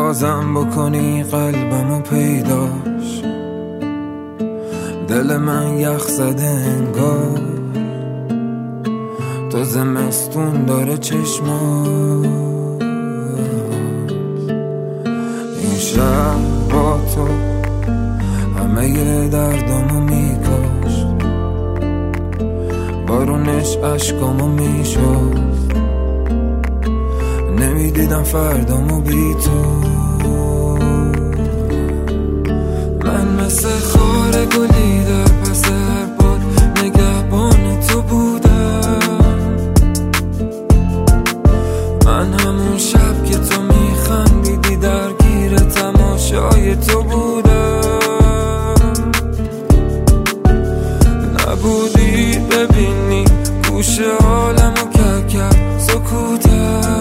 بازم بکنی قلبمو پیداش، دل من یخ زده انگار تو زمستون داره چشمات. این شب با تو همه ی دردامو میکاشت، بارونش عشقامو میشد، نمیدیدم فردامو بی تو. من مثل خار گلی در پس هر باد نگهبان تو بودم، من همون شب که تو میخندیدی درگیر تماشای تو بودم. نبودی ببینی گوش حالمو کرد سکوتت،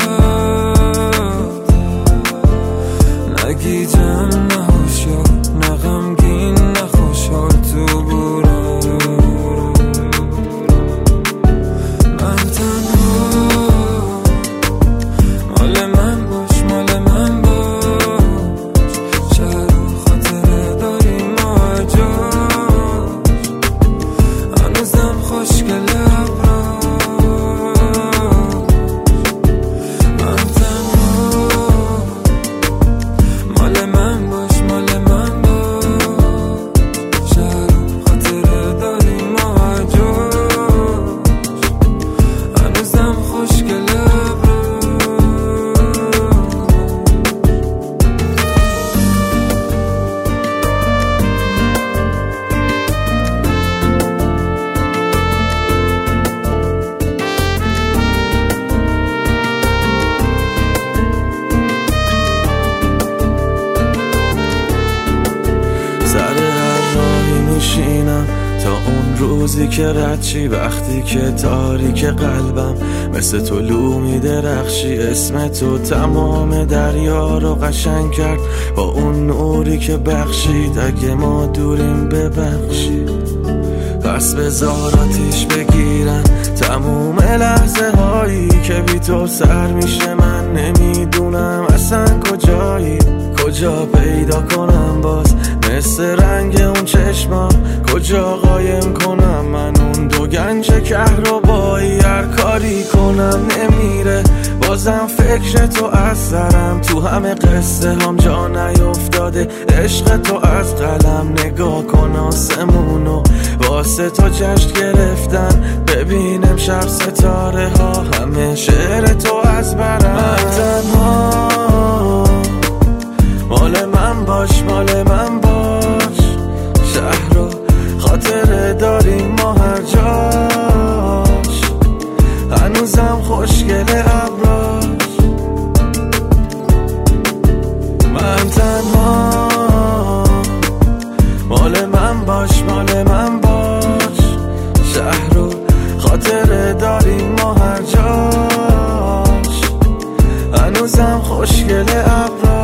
نگیجم نه هوشیار نه غمگین نه خوشحال تو بودم. من تنها مال من باش مال من باش، شهر و خاطره داریم ما هر جاش، هنوزم خوشگله تا اون روزی که رد چی، وقتی که تاریک قلبم مثل تو لو میدرخشی. اسم تو تمام دریا رو قشنگ کرد با اون نوری که بخشید. اگه ما دوریم ببخشید، پس بذار آتیش بگیرن تموم لحظه هایی که بی تو سر میشه. من نمیدونم اصلا کجایی، کجا پیدا کنم باز مثل رنگ اون چشما، کجا قایم کنم من اون دو گنج کهربایی. هر کاری کنم نمیره، بازم فکر تو از سرم، تو همه قصه هم جا نیفتاده عشق تو از قلم. نگاه کن آسمونو واسه تو جشن گرفتن، ببین امشب ستاره ها همه شعر تو از برم. من تنها مال من باش مال من باش، شهر و خاطره داریم ما هر جاش، هنوزم خوشگله ابراش. من تنها مال من باش مال من باش، شهر و خاطره داریم ما هر جاش، هنوزم خوشگله ابراش.